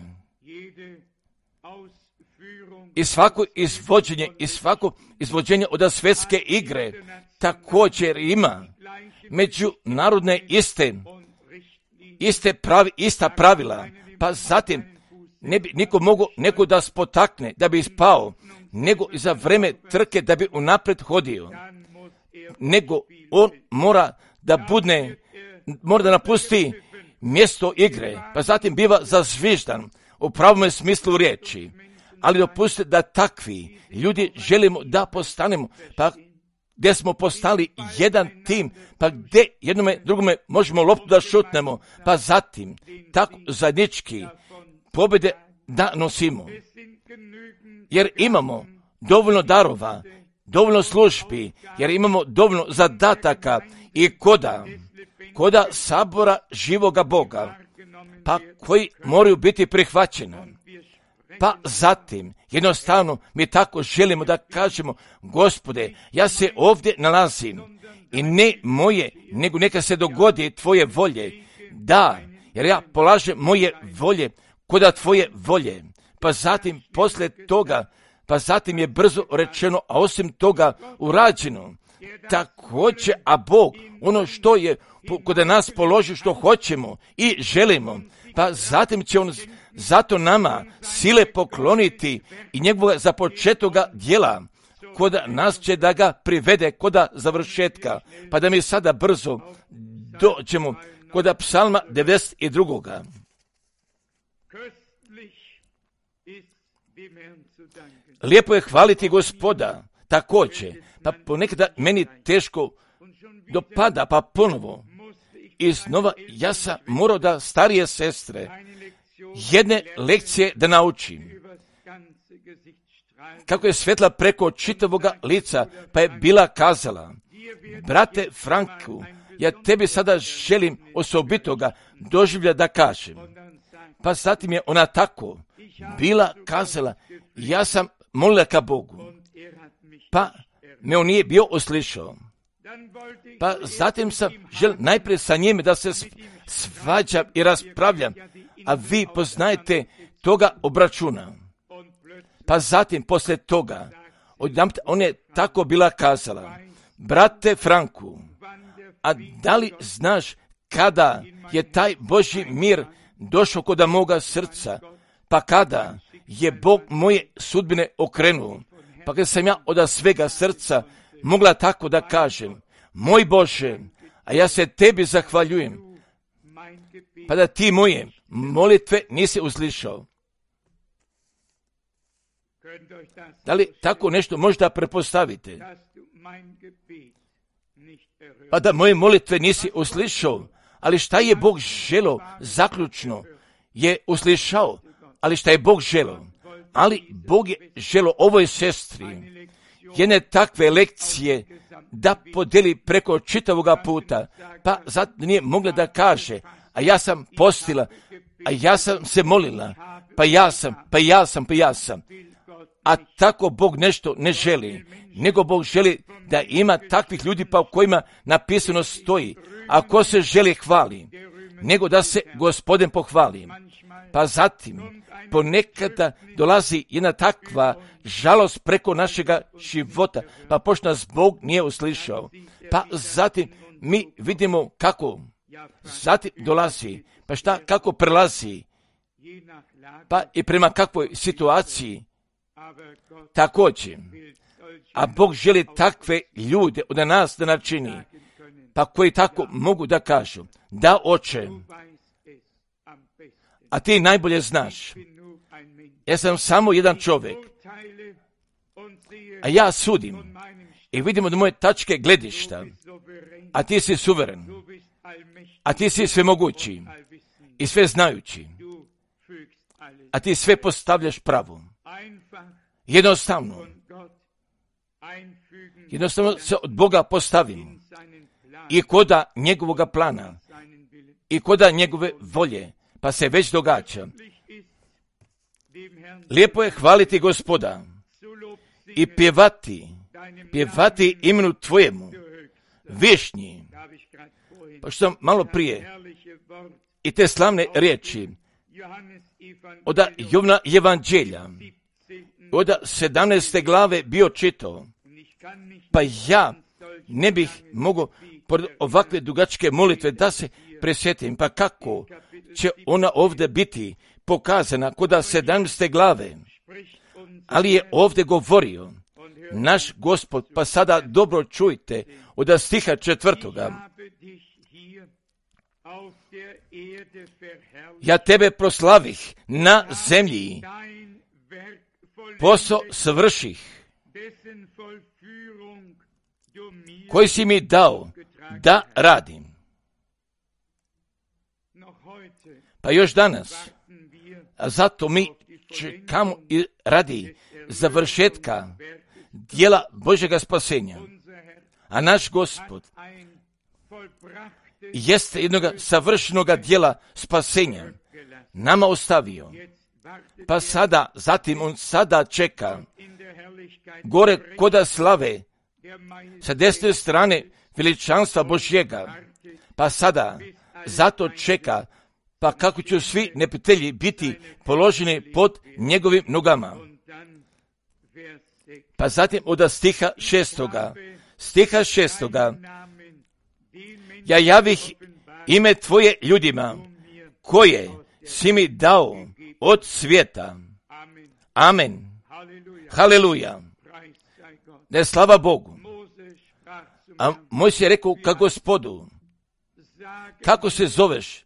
i svako izvođenje i svako izvođenje od svjetske igre također ima međunarodne iste iste pravi, ista pravila, pa zatim ne bi niko mogao neko da spotakne, da bi ispao, nego za vreme trke da bi unaprijed hodio, nego on mora da budne, mora da napusti mjesto igre, pa zatim biva zazviždan u pravom smislu riječi. Ali dopustite da takvi ljudi želimo da postanemo, pa gdje smo postali jedan tim, pa gdje jednome drugome možemo loptu da šutnemo, pa zatim tako zajednički pobjede da nosimo. Jer imamo dovoljno darova, dovoljno službi, jer imamo dovoljno zadataka i koda, koda sabora živoga Boga, pa koji moraju biti prihvaćeni. Pa zatim, jednostavno, mi tako želimo da kažemo, Gospode, ja se ovdje nalazim i ne moje, nego neka se dogodi tvoje volje. Da, jer ja polažem moje volje koda tvoje volje. Pa zatim, poslije toga, pa zatim je brzo rečeno, a osim toga urađeno. Također, a Bog, ono što je kod nas položi što hoćemo i želimo, pa zatim će on zato nama sile pokloniti i njegovog započetoga djela, kod nas će da ga privede kod završetka, pa da mi sada brzo dođemo kod psalma devedeset dva. Lijepo je hvaliti Gospoda, također, pa ponekada meni teško dopada, pa ponovo, iznova ja sam morao da starije sestre jedne lekcije da naučim. kako je svetla preko čitavoga lica, pa je bila kazala: brate Franku, ja tebi sada želim osobitoga doživlja da kažem. Pa zatim je ona tako bila kazala: ja sam molila ka Bogu, pa me on nije bio uslišao. Pa zatim sam žel najprije sa njime da se svađam i raspravljam, a vi poznajete toga obračuna. Pa zatim, poslije toga, odjedanput on je tako bila kazala: brate Franku, a da li znaš kada je taj Božji mir došao kod moga srca, pa kada je Bog moje sudbine okrenuo, pa kada sam ja od svega srca mogla tako da kažem: moj Bože, a ja se tebi zahvaljujem, pa da ti moje molitve nisi uslišao. Da li tako nešto možda prepostavite? Pa da moje molitve nisi uslišao, ali šta je Bog želeo zaključno je uslišao, ali šta je Bog želeo? Ali Bog je želeo ovoj sestri jedne takve lekcije da podeli preko čitavoga puta, pa zato nije mogla da kaže: a ja sam postila, a ja sam se molila, pa ja sam, pa ja sam, pa ja sam. A tako Bog nešto ne želi, nego Bog želi da ima takvih ljudi pa u kojima napisano stoji: a ko se želi hvali, nego da se Gospodin pohvali. Pa zatim ponekada dolazi jedna takva žalost preko našega života, pa pošto nas Bog nije uslišao. Pa zatim mi vidimo kako zatim dolazi, pa šta, kako prelazi, pa i prema kakvoj situaciji također. A Bog želi takve ljude od nas da načini, pa koji tako mogu da kažu: da, Oče, a ti najbolje znaš, ja sam samo jedan čovjek, a ja sudim i vidim od moje tačke gledišta, a ti si suveren, a ti si svemogući i sve znajući, a ti sve postavljaš pravo. Jednostavno, jednostavno se od Boga postavim i koda njegovoga plana i koda njegove volje, pa se već događa. Lijepo je hvaliti Gospoda i pjevati, pjevati imenu Tvojemu, vješnji. Pa što sam malo prije i te slavne riječi od Jovana Evanđelja, od sedamnaeste glave bio čitao, pa ja ne bih mogao pored ovakve dugačke molitve da se presjetim, pa kako će ona ovdje biti pokazana kod sedamnaeste glave, ali je ovdje govorio naš Gospod, pa sada dobro čujte od stiha četvrtoga: ja tebe proslavih na zemlji, posao svrših, koji si mi dao da radim. Pa još danas, a zato mi čekamo i radi završetka dijela Božjega spasenja. A naš Gospod jeste jednoga savršenoga dijela spasenja nama ostavio. Pa sada, zatim on sada čeka gore koda slave sa desne strane veličanstva Božjega. Pa sada zato čeka, pa kako će svi neprijatelji biti položeni pod njegovim nogama. Pa zatim od stiha šestoga, stiha šestoga, ja javih ime Tvoje ljudima, koje si mi dao od svijeta. Amen. Haleluja. Ne slava Bogu. A Mojsije je rekao ka Gospodu: kako se zoveš?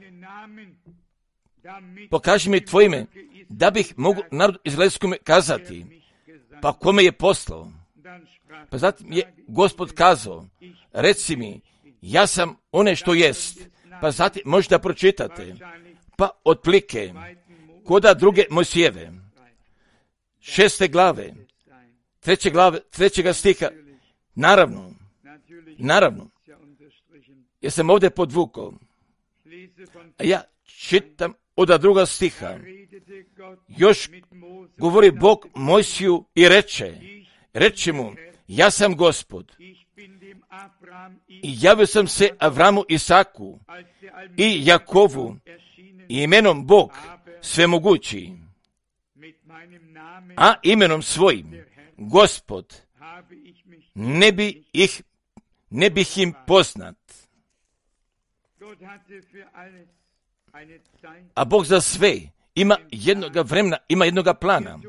Pokaži mi Tvoje ime, da bih mogu narod izraelskome kazati, pa kome je poslao. Pa zatim je Gospod kazao: reci mi, ja sam one što jest. Pa zatim možete pročitate, pa otplike koda druge Mojsijeve, šeste glave, treće glave, trećega stiha. Naravno, naravno, ja sam ovdje podvukao, a ja čitam od druga stiha. Još govori Bog Mojsiju i reče, reče mu, ja sam Gospod i javio sam se Avramu, Isaku i Jakovu i imenom Bog svemogući, a imenom svojim Gospod ne bi ih, ne bih im poznat. A Bog za sve ima jednoga vremena, ima jednoga plana.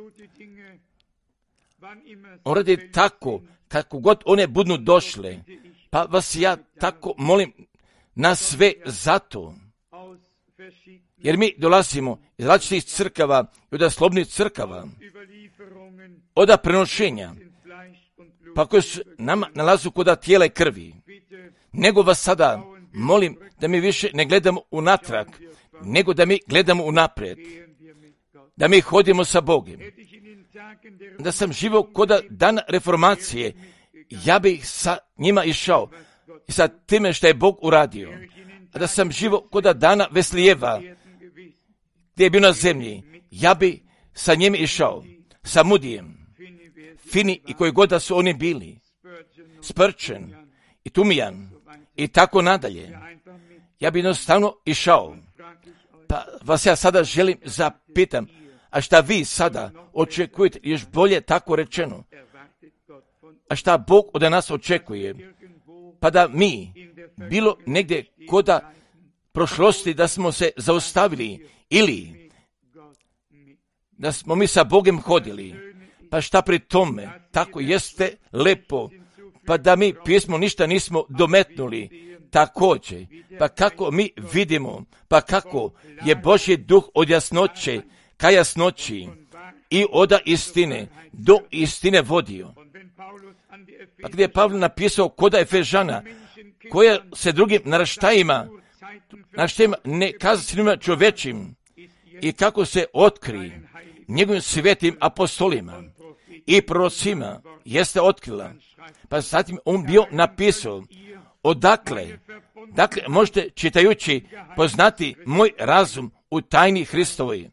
On radi tako, kako god one budu došle, pa vas ja tako molim na sve zato. Jer mi dolazimo iz različitih crkava i od slobodnih crkava, od prenošenja, pa koje su nama nalazu kod tijela i krvi. Nego vas sada molim da mi više ne gledamo unatrag, nego da mi gledamo unaprijed, da mi hodimo sa Bogom. Da sam živio kod dana reformacije, ja bih sa njima išao i sa time što je Bog uradio. A da sam živio kod dana Veslijeva, gdje je bio na zemlji, ja bi sa njim išao, sa Mudijem, Fini i koji god da su oni bili, Spurgeon i Tumijan i tako nadalje. Ja bi jednostavno išao. Pa vas ja sada želim zapitam, a šta vi sada očekujete, još bolje tako rečeno, a šta Bog od nas očekuje, pa da mi, bilo negdje koda prošlosti da smo se zaustavili, ili da smo mi sa Bogom hodili, pa šta pri tome, tako jeste lepo, pa da mi pismo ništa nismo dometnuli, također, pa kako mi vidimo, pa kako je Božji duh od jasnoće ka jasnoći i od istine do istine vodio. Pa gdje je Pavle napisao koda Efežana, koja se drugim naraštajima, naraštajima ne kazacinima čovečim, i kako se otkri njegovim svetim apostolima i prorocima jeste otkrila. Pa zatim on bio napisao, odakle, dakle možete čitajući poznati moj razum u tajni Hristovoj.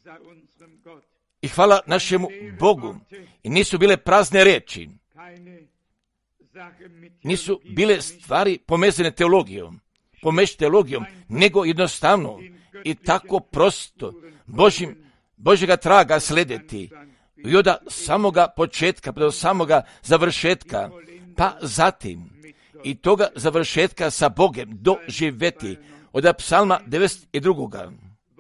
I hvala našemu Bogu. I nisu bile prazne riječi. Nisu bile stvari pomezene teologijom, pomeš teologijom, nego jednostavno i tako prosto Božim, Božjega traga slediti i od samoga početka pa do samoga završetka, pa zatim i toga završetka sa Bogom doživjeti od psalma devedeset dva.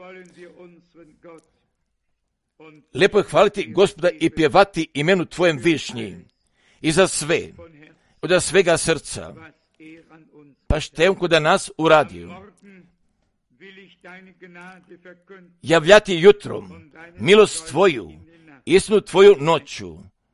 Lepo je hvaliti Gospoda i pjevati imenu Tvojem višnji i za sve, od svega srca, pa što je on kod nas uradio. Javljati jutrom milost Tvoju, istinu Tvoju noću,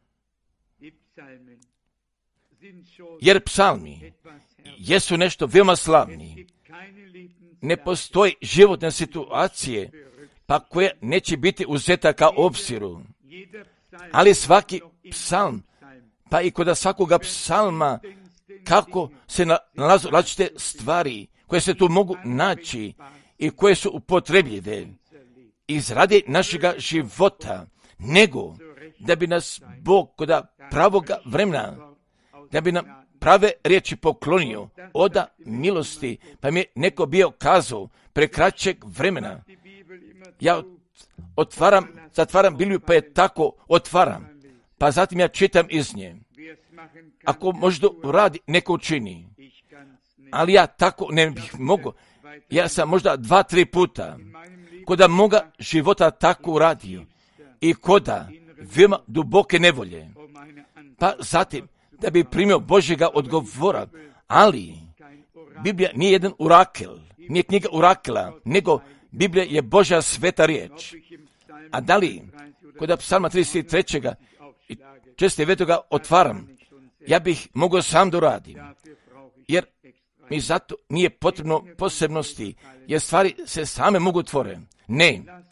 jer psalmi jesu nešto veoma slavni. Ne postoji životne situacije pa koja neće biti uzeta kao obziru, ali svaki psalm, pa i kod svakoga psalma, kako se nalazu različite stvari koje se tu mogu naći i koje su upotrebljive iz radi našega života, nego da bi nas Bog kod pravoga vremena, da bi nam prave riječi poklonio od milosti, pa mi je neko bio kazao prekraćeg vremena. Ja otvaram, zatvaram Bibliju, pa je tako otvaram, pa zatim ja čitam iz nje. Ako možda radi, neko učini, ali ja tako ne bih mogao. Ja sam možda dva, tri puta koda moga života tako uradio i koda veoma duboke nevolje, pa zatim da bi primio Božjega odgovora, ali Biblija nije jedan urakel, nije knjiga urakela, nego Biblija je Božja sveta riječ. A da li kod psalma trideset tri. i često devetoga otvaram, ja bih mogao sam da uradim, jer mi zato nije potrebno posebnosti, jer stvari se same mogu tvore. Ne,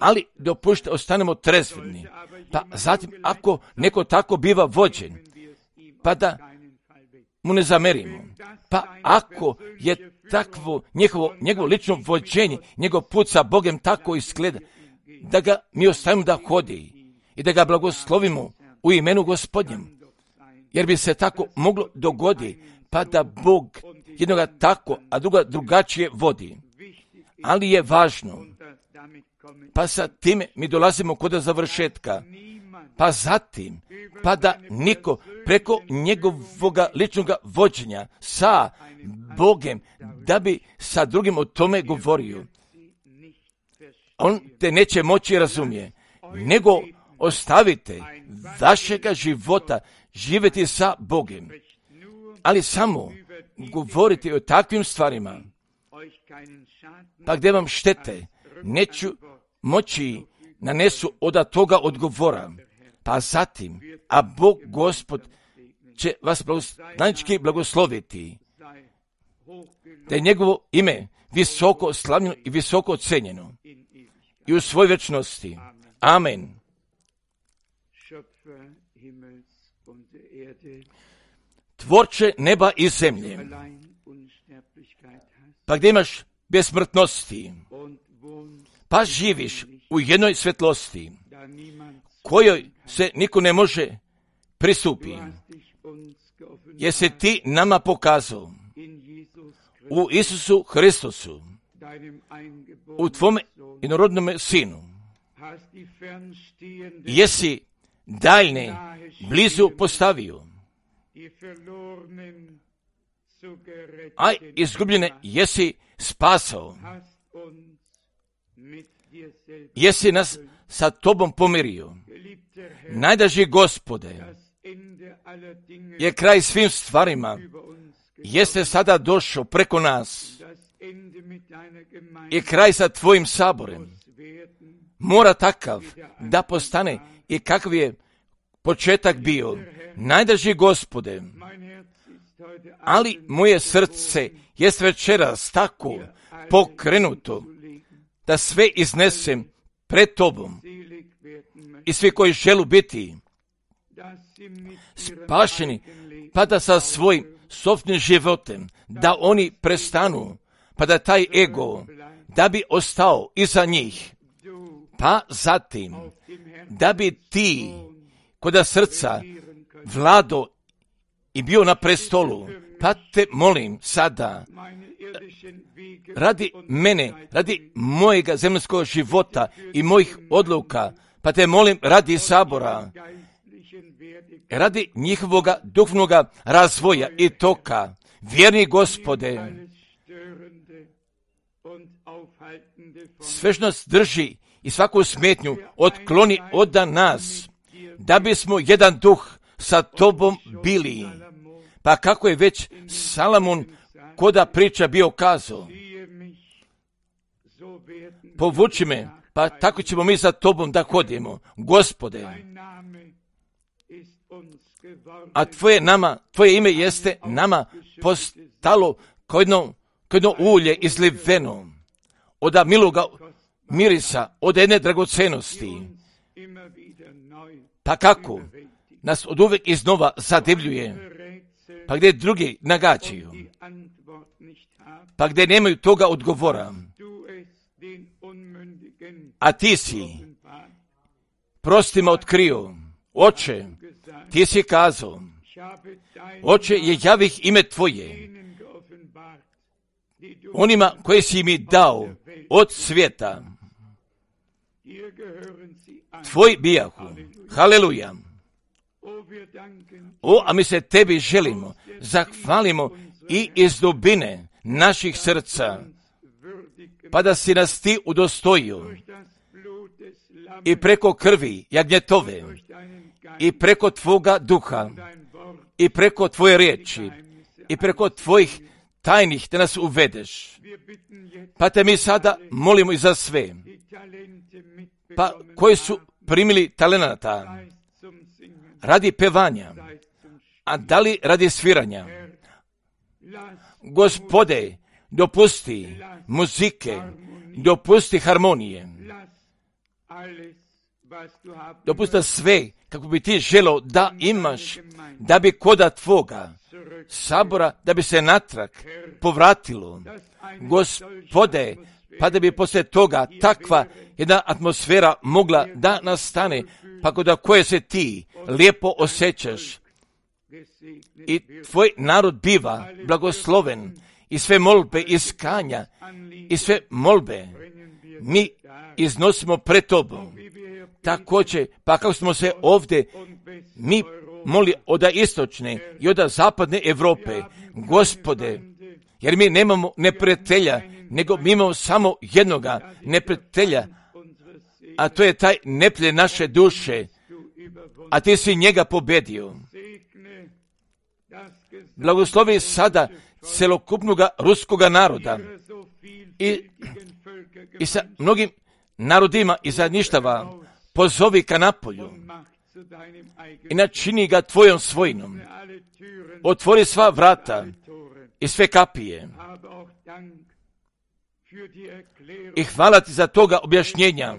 ali dopušte ostanemo trezveni. Pa zatim, ako neko tako biva vođen, pa da mu ne zamerimo. Pa ako je takvo njegovo, njegovo lično vođenje, njegov put sa Bogom tako izgleda, da ga mi ostavimo da hodi i da ga blagoslovimo u imenu Gospodnjem. Jer bi se tako moglo dogoditi, pa da Bog jednoga tako, a druga drugačije vodi. Ali je važno, pa sa time mi dolazimo kod završetka, pa zatim, pa da niko preko njegovoga ličnog vođenja sa Bogem, da bi sa drugim o tome govorio. On te neće moći razumije, nego ostavite vašega života živjeti sa Bogem. Ali samo govoriti o takvim stvarima, pa gdje vam štete neću moći nanesu od toga odgovora. Pa zatim, a Bog Gospod će vas blagosloviti, blagosloviti, da je njegovo ime visoko slavljeno i visoko ocenjeno i u svoj večnosti. Amen. Tvorče neba i zemlje, pa gdje imaš besmrtnosti, pa živiš u jednoj svetlosti, kojoj se niko ne može pristupi. Jesi ti nama pokazao u Isusu Hristosu, u tvome inorodnome sinu. Jesi daljne blizu postavio, a izgubljene jesi spasao. Jesi nas sa tobom pomirio. Najdraži Gospode, je kraj svim stvarima, jeste sada došao preko nas. I kraj sa tvojim saborem mora takav da postane i kakav je početak bio. Najdraži Gospode, ali moje srce jest večeras tako pokrenuto da sve iznesem pred tobom i svi koji želu biti spašeni, pa da sa svojim sopstvenim životem, da oni prestanu, pa da taj ego, da bi ostao iza njih, pa zatim, da bi ti koda srca vlado i bio na prestolu, pa te molim sada, radi mene, radi mojega zemljskog života i mojih odluka, pa te molim radi sabora, radi njihovoga duhovnoga razvoja i toka, vjerni Gospode, sve što nas drži i svaku smetnju otkloni od nas, da bismo jedan duh sa tobom bili. Pa kako je već Salomon koda priča bio kazao, povuči me, pa tako ćemo mi za tobom da hodimo, Gospode. A tvoje nama, tvoje ime jeste nama postalo kao jedno, kao jedno ulje izliveno od miloga mirisa, od jedne dragocenosti. Pa kako nas od uvek iznova zadivljuje, pa gdje drugi nagađaju, pa gdje nemaju toga odgovora, a ti si prostima otkrio. Oče, ti si kazao, Oče, je javih ime tvoje onima koje si mi dao od svijeta. Tvoj bijahu. Haleluja. O, a mi se tebi želimo, zahvalimo i iz dubine naših srca, pa da si nas ti udostojio i preko krvi jagnjetove i preko tvoga duha i preko tvoje riječi i preko tvojih tajnih da nas uvedeš. Pa te mi sada molimo i za sve, pa koji su primili talenata radi pevanja, a da li radi sviranja. Gospode, dopusti muzike, dopusti harmonije, dopusta sve kako bi ti želo da imaš, da bi koda tvoga sabora, da bi se natrag povratilo. Gospode, pa da bi poslije toga takva jedna atmosfera mogla da nastane, pa kod koje se ti lijepo osjećaš i tvoj narod biva blagosloven i sve molbe iskanja i sve molbe mi iznosimo pred tobom. Također, pa kako smo se ovdje mi moli od istočne i od zapadne Europe, Gospode, jer mi nemamo neprijatelja, nego mi imamo samo jednoga neprijatelja, a to je taj neprijatelj naše duše, a ti si njega pobedio. Blagoslovi sada celokupnoga ruskoga naroda i, i sa mnogim narodima i zajedništava pozovi ka napolju i načini ga tvojom svojinom. Otvori sva vrata i sve kapije. I hvala ti za toga objašnjenja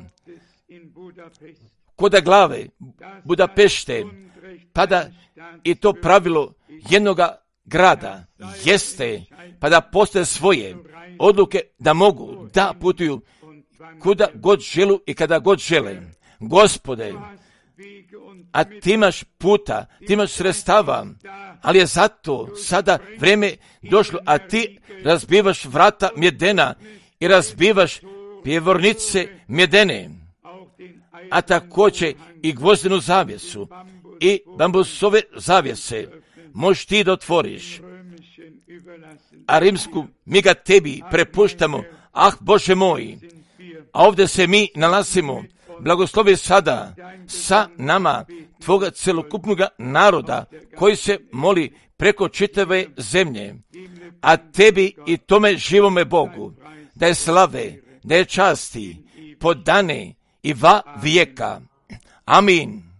koda glave Budapešte, pa da i to pravilo jednoga grada jeste, pa da postoje svoje odluke da mogu da putuju kuda god želu i kada god žele. Gospode, a ti imaš puta, ti imaš sredstava, ali je zato sada vreme došlo, a ti razbivaš vrata mjedena i razbivaš pjevornice mjedene, a također i gvozdenu zavjesu i bambusove zavjese možeš ti da otvoriš, a rimsku mi ga tebi prepuštamo. Ah, Bože moj, a ovdje se mi nalazimo. Blagoslovi sada sa nama tvoga celokupnog naroda koji se moli preko čitave zemlje, a tebi i tome živome Bogu da je slave, da je časti, podane i va vijeka. Amin.